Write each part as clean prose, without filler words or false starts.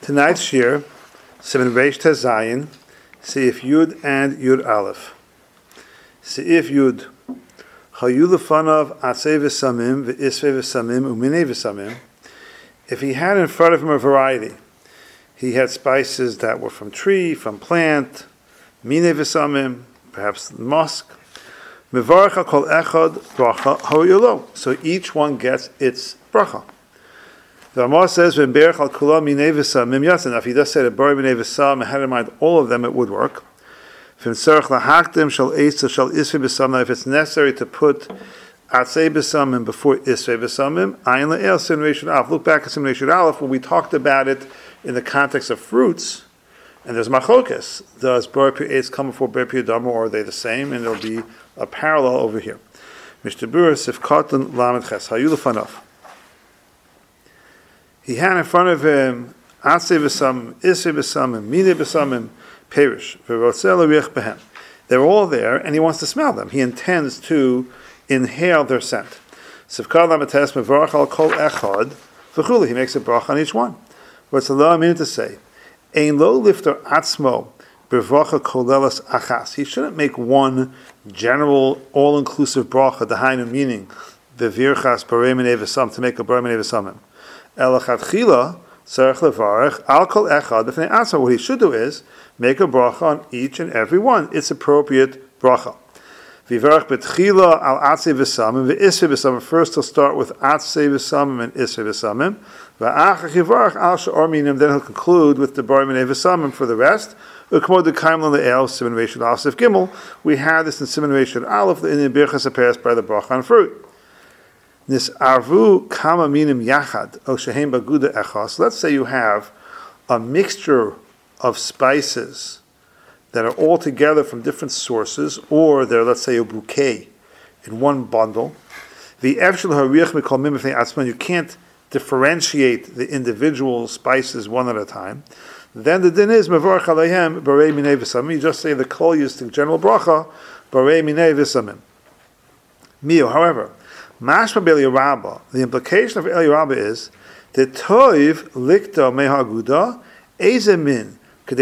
Tonight's shir, Siman Reish Tes Zayin, Seif Yud and Yud Aleph. Seif Yud, Chayu lefanav atzei v'samim v'isvei v'samim u'minei v'samim. If he had in front of him a variety, he had spices that were from tree, from plant, minei v'samim, perhaps musk. Mevarcha kol echad bracha ha'yulo. So each one gets its bracha. The Ramah says, "When berach al kula minei v'samim yasin." If he just said a bar minei v'samim and had in mind all of them, it would work. If it's necessary to put atzei b'samim before isvei b'samim, ayin le'el sin reishud aleph. Look back at sin reishud aleph when we talked about it in the context of fruits, and there's machlokas. Does bar p'etz come before bar p'yadama, or are they the same? And there'll be a parallel over here. Mishnah Berurah Sifkatan Lamed Ches Hayu lefanav. He had in front of him atzei b'samim, isvei b'samim, minei b'samim, perish. They're all there, and he wants to smell them. He intends to inhale their scent. He makes a bracha on each one. What's the law meaning to say? Ein lo lifter atzmo b'bracha kolelas achas. He shouldn't make one general, all-inclusive bracha, the hainu meaning the virchas barei minei v'sam, to make a barei minei v'samim. Elachatchila tzarech levarech al kol echad b'fnei atzmo. What he should do is make a bracha on each and every one. It's appropriate bracha. Vivarech betchila al atzei v'samim v'isvei v'samim. First he'll start with atzei v'samim and isvei v'samim. V'achach yivarech al she'or minim. Then he'll conclude with the bar minei v'samim for the rest. Ukmo dekaim lo le'el siman reishud aleph gimel. We had this in siman reishud aleph in the birchas appears by the bracha on fruit. Nis arvu kama minim yachad o shehem baguda echas. Let's say you have a mixture of spices that are all together from different sources, or they're, let's say, a bouquet in one bundle. You can't differentiate the individual spices one at a time. Then the din is mevarach aleihem barei minei v'samim. You just say the kol used to general bracha barei minei v'samim. Mio, however, mashma be'Eli Rabba. The implication of Eli Rabba is that toiv likta mehaguda ezemin. That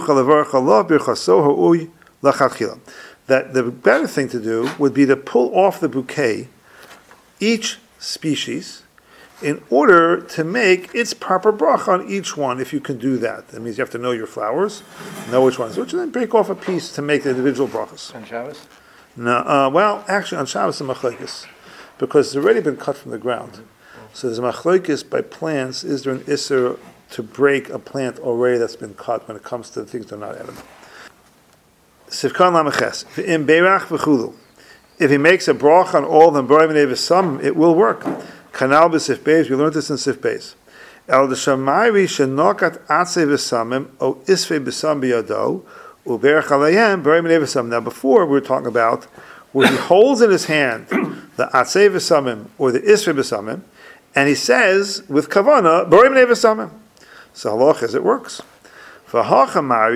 the better thing to do would be to pull off the bouquet, each species, in order to make its proper bracha on each one, if you can do that. That means you have to know your flowers, know which ones, which, and then break off a piece to make the individual brachas. On Shabbos? No, well, actually on Shabbos it's machlokes, because it's already been cut from the ground. So there's a machlokes by plants. Is there an isser to break a plant already that's been cut when it comes to things that are not edible? Sivkan lamaches v'im beirach v'chulu. If he makes a bracha on all of them, it will work. Kanal b'sif beis. We learned this in sif beis. El d'shamayri shenokat atzei v'samim o isvei b'sam b'yado u'berach alayim b'rei v'samim. Now before we were talking about where he holds in his hand the atzei v'samim or the isvei b'samim, and he says with kavana b'rei v'samim. So halach as it works. In our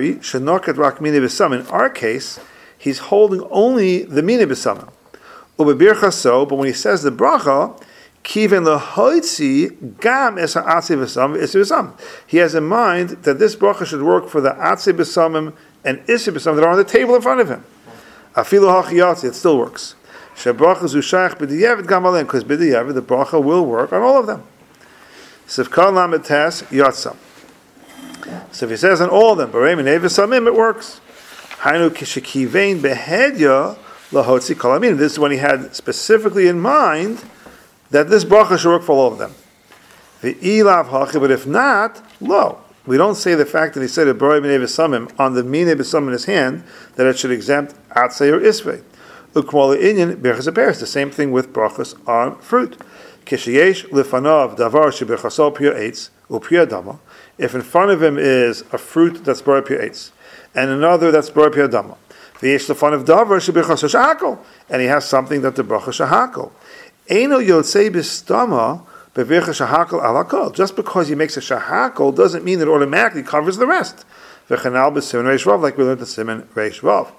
case, he's holding only the minei b'samim. But when he says the bracha, kiven lehoitzi gam es ha'atzei v'samim. He has in mind that this bracha should work for the atzei b'samim and isvei b'samim that are on the table in front of him. Afilu hachiyatzi, it still works. Shebracha zushach b'diyevet gam alein, because b'diyevet the bracha will work on all of them. Sivkan lamed tes yatzam. So if he says on all of them, barei minei v'samim, it works. Hainu kishekivein behedya lahotzi kol hamin. This is when he had specifically in mind that this bracha should work for all of them. V'ilav hachi, but if not, lo. We don't say the fact that he said a barei minei v'samim on the minei v'samim in his hand that it should exempt atzei or isvei. Ukmal inyan berachas aperes. The same thing with brachas on fruit. Kisheyesh lifanav davar sheberchaso piyah eitz upiyah dama. If in front of him is a fruit that's bar piyah eitz, and another that's bar piyah dama, v'yesh lefanav davar sheberchaso shahakol, and he has something that the bracha shahakol. Eino yotzei b'stama bevircha shahakol alakol. Just because he makes a shahakol doesn't mean it automatically covers the rest. V'chanal b'siman reish vav, like we learned the siman reish vav.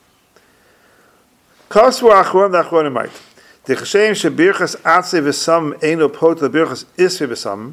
Kasvu achron d'achron emait. The chashem shebirchas atzei v'sam eino pot lebirchas isvei v'sam.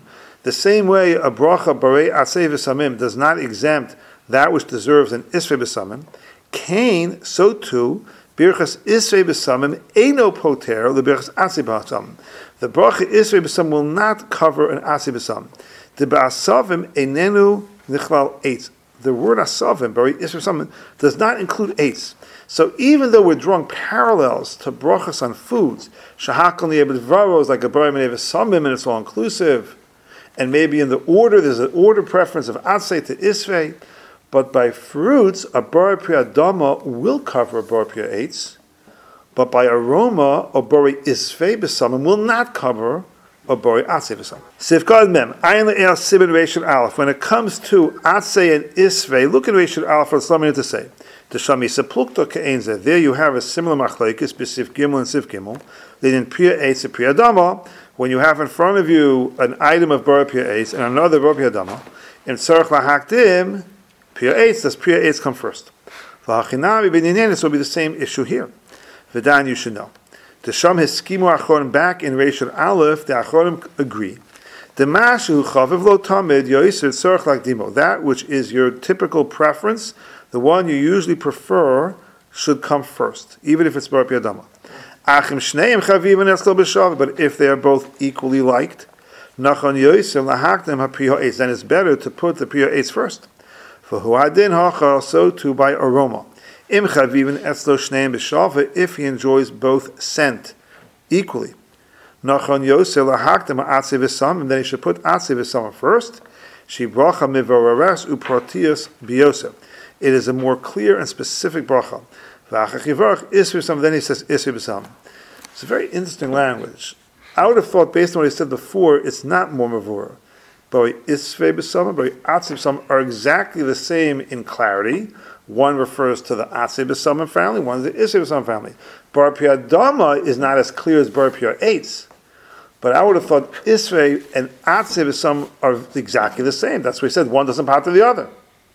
The same way a bracha barei atzei v'samim does not exempt that which deserves an isvei b'samim, Cain, so too, birchas isvei b'samim eino poter lebirchas atzei b'samim. The bracha isvei b'samim will not cover an atzei b'samim. The ba'asavim enenu nichlal eitz. The word asavim, barei isvei b'samim, does not include eitz. So even though we're drawing parallels to brachas on foods, shahakal niyeh b'dvaros, like a barei minei v'samim, and it's all inclusive, and maybe in the order, there's an order preference of atzei to isvei, but by fruits, a bar priya dama will cover a bar priya eitz, but by aroma, a bari isvei b'samim will not cover a bari atzei b'samim. Sivkad mem, ayin le'el sibin reishon aleph. When it comes to atzei and isvei, look at reishon aleph for something to say. The shami seplukto ke'enze. There you have a similar machlekes b'sif gimel and sif gimel. Then in priya eitz and priya dama, when you have in front of you an item of bar priya eitz and another bar priya dama, in tzarich lahakdim, priya eitz, does priya eitz come first? V'hachinami b'ninyanis will be the same issue here. V'dan, you should know. The sham hiskimu achorim, back in Reishon Aleph, the achorim agree. The mashu chaviv lo tamid yoiser tzarich lakdimo. That which is your typical preference, the one you usually prefer, should come first, even if it's bar priya dama. Achim shneim chaviv and eslo b'shav. But if they are both equally liked, nachon yoiser lahakdim ha-priya eitz, then it's better to put the priya eitz first. For huadin hachar, so too by aroma. Im chavivin etzlo shneim b'shalva, if he enjoys both scent equally. Nachon yoser lahakdim ha'atzei v'samim, then he should put atzei v'samim first. She bracha mivorares uprotius biyosef. It is a more clear and specific bracha. V'achach yivarach isvei b'samim, then he says isvei b'samim. It's a very interesting language. I would have thought, based on what he said before, it's not more mavur. But isvei b'samim, but atzei b'samim are exactly the same in clarity. One refers to the atzei b'samim family, one is the isvei b'samim family. Bar priya dama is not as clear as bar priya eitz. But I would have thought isvei and atzei b'samim are exactly the same. That's what he said. One doesn't part to the other.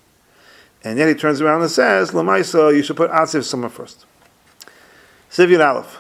And yet he turns around and says, Lamaisa, you should put atzei b'samim first. Sivyin Aleph.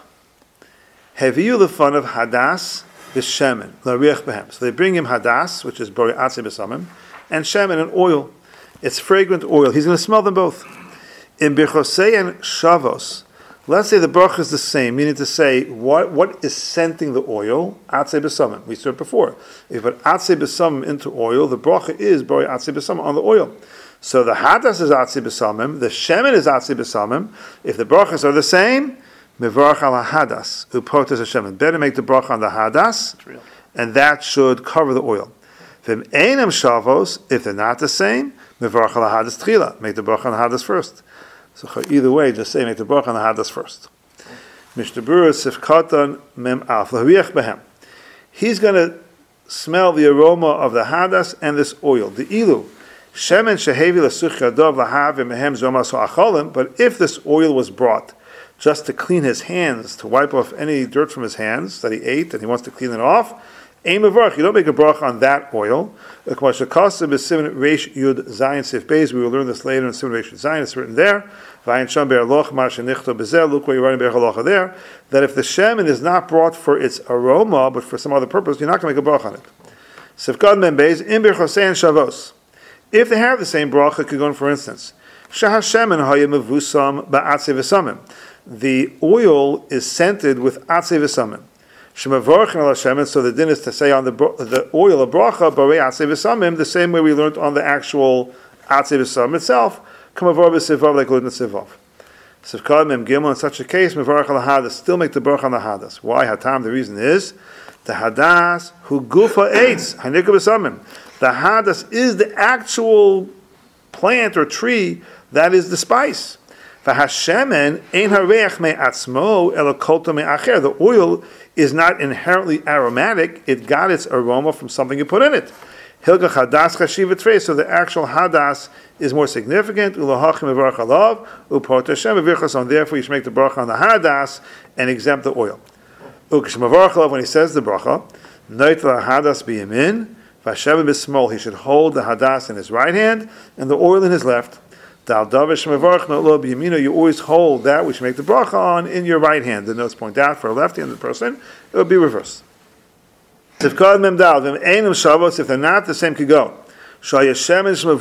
Heviyu l'fun of hadas v'shemen l'riach behem. So they bring him hadas, which is bori atzei b'samim, and shemen, and oil. It's fragrant oil. He's going to smell them both. In birchosei and shavos, let's say the bracha is the same, meaning to say, what is scenting the oil? Atzei b'samim. We said before. If you put atzei b'samim into oil, the bracha is bori atzei b'samim on the oil. So the hadas is atzei b'samim, the shemen is atzei b'samim. If the brachas are the same, mevarach al hadas upotes hashemen. Better make the bracha on the hadas, and that should cover the oil. V'im einam shavos, if they're not the same, mevarach al hadas tchila. Make the bracha on the hadas first. So either way, just say make the bracha on the hadas first. Mishnah Berurah sifkatan mem alf l'hariach behem. He's going to smell the aroma of the hadas and this oil. The ilu shemen shehevi l'such yadav lahav v'mehem zomas ha'acholim. But if this oil was brought just to clean his hands, to wipe off any dirt from his hands that he ate and he wants to clean it off, you don't make a bracha on that oil. We will learn this later in Siman Reish Yud Zayin. It's written there. Look where you're writing Be'er there. That if the shemen is not brought for its aroma, but for some other purpose, you're not going to make a bracha on it. Sivkad Mem Beis, Im Birchosei and Shavos. If they have the same bracha, it could go on, for instance, Shah Shemen Haya Mevusam Ba'atzei V'samim. The oil is scented with atzei v'samim. So the din is to say on the oil of bracha, barei atzei v'samim, the same way we learned on the actual atzei v'samim itself. K'mavor b'sivav, like learned in sivav. Sivkad mem gimel, in such a case, mevarach al hadas, still make the bracha on the hadas. Why? Hatam, the reason is, the hadas, hu gufa eitz, hanika v'samim. The hadas is the actual plant or tree that is the spice. The oil is not inherently aromatic; it got its aroma from something you put in it. So the actual hadas is more significant. Therefore, you should make the bracha on the hadas and exempt the oil. When he says the bracha, he should hold the hadas in his right hand and the oil in his left. You always hold that which you make the bracha on in your right hand. The notes point out for a left-handed person, it would be reversed. If they're not, the same could go. Let's say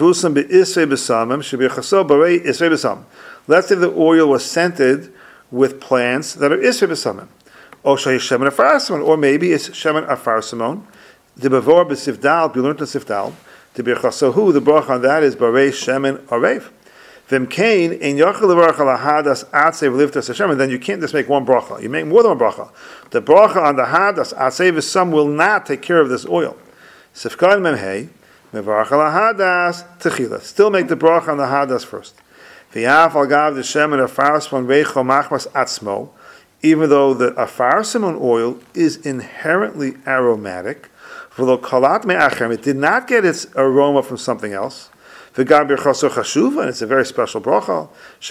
the oil was scented with plants that are isvei b'samim. Or maybe it's shemen afarsimon. The bevor b'sifdal, we learned in sifdal. The birchasohu, the bracha on that is barei shemen arev. V'mkein in yachal levarach al hadas atzev liftas Hashem, and then you can't just make one bracha. You make more than one bracha. The bracha on the hadas atzev v'sam will not take care of this oil. Sifkan memhei mevarach al hadas techila. Still make the bracha on the hadas first. V'yaf al gav the shemen afarsimon reicho machmas atzmo. Even though the afarsimon oil is inherently aromatic, it did not get its aroma from something else. And it's a very special bracha.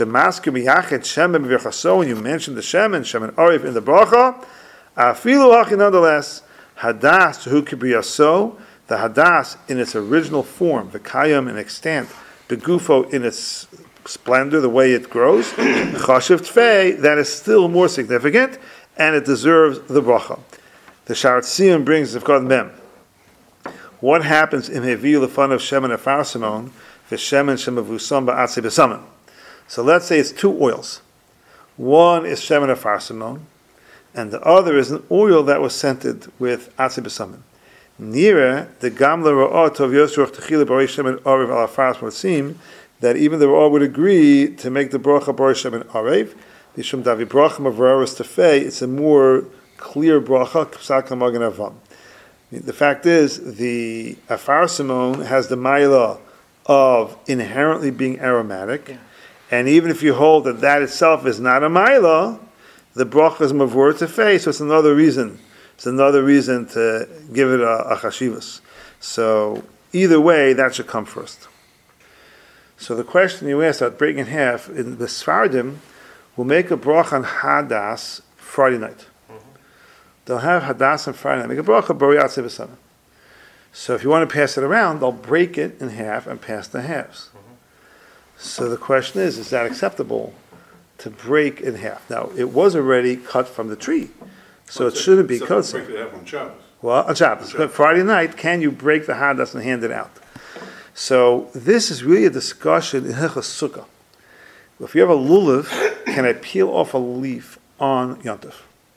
When you mention the shemen arif in the bracha, nonetheless, hadas hu kibriyaso, the hadas in its original form, the kayam in extent, the gufo in its splendor, the way it grows, chashiv tfei, that is still more significant, and it deserves the bracha. The Sharat Tziyun brings the V'kod Mem. What happens in Hevi l'fan of shemen afarsimon v'shemen shemavusam ba'atzei b'samim? So let's say it's two oils. One is shemen afarsimon, and the other is an oil that was scented with atzei b'samim. Nira the gamla ra'ah tov yosruch techila b'rei shemen arev al afarsimon would seem that even the ra'ah would agree to make the bracha b'rei shemen arev. Mishum davi bracha mavraris tefei. It's a more clear bracha k'psak ha'magen avam. The fact is, the afarsimon has the maila of inherently being aromatic, and even if you hold that that itself is not a maila, the bracha is mavur tefei, so it's another reason. It's another reason to give it a chashivas. So either way, that should come first. So the question you asked about breaking in half, in the Sfardim, will make a bracha on hadas Friday night. They'll have hadas on Friday night. Make a bracha b'rei atzei b'samim. So if you want to pass it around, they'll break it in half and pass the halves. So the question is that acceptable to break in half? Now, it was already cut from the tree, so it shouldn't be cut. Break it half on Shabbos. Well, on Shabbos. But Friday night, can you break the hadas and hand it out? So this is really a discussion in Hilchos Sukkah. If you have a lulav, can I peel off a leaf on Yontif?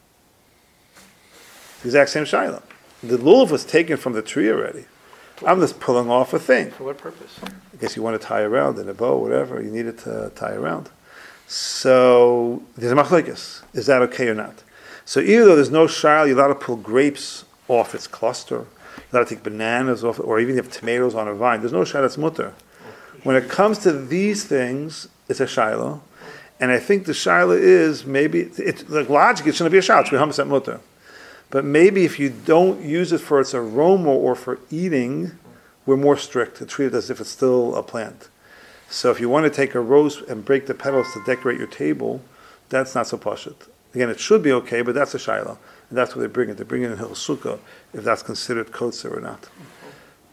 The exact same shayla. The lulav was taken from the tree already. I'm just pulling off a thing. For what purpose? I guess you want to tie around in a bow, whatever. You need it to tie around. So there's a machlokes. Is that okay or not? So even though there's no shayla, you're allowed to pull grapes off its cluster. You're allowed to take bananas off, or even if you have tomatoes on a vine. There's no shayla that's mutter. When it comes to these things, it's a shayla. And I think the shayla is maybe, it's like logic, it shouldn't be a shayla. It's 100% mutter. But maybe if you don't use it for its aroma or for eating, we're more strict to treat it as if it's still a plant. So if you want to take a rose and break the petals to decorate your table, that's not so pashut. Again, it should be okay, but that's a shayla. And that's what they bring it. They bring it in Hilchos Sukkah, if that's considered kotzer or not.